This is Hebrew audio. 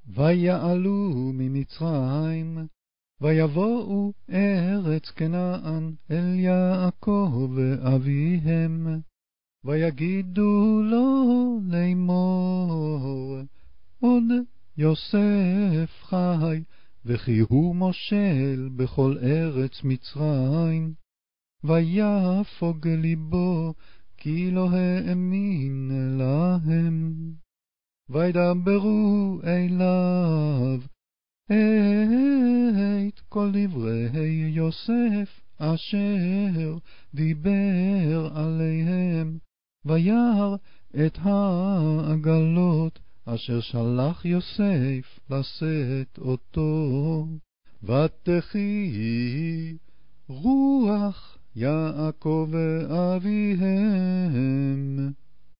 ויעלו ממצרים, ויבואו ארץ כנען אל יעקב אביהם, ויגידו לו לאמור, עוד יוסף חי, וכי הוא מושל בכל ארץ מצרים. ויפוג ליבו, כי לא האמין להם. וידברו אליו את כל דברי יוסף אשר דיבר עליהם, וירא את העגלות אשר שלח יוסף לשאת אותו. ותחי רוח יעקב אביהם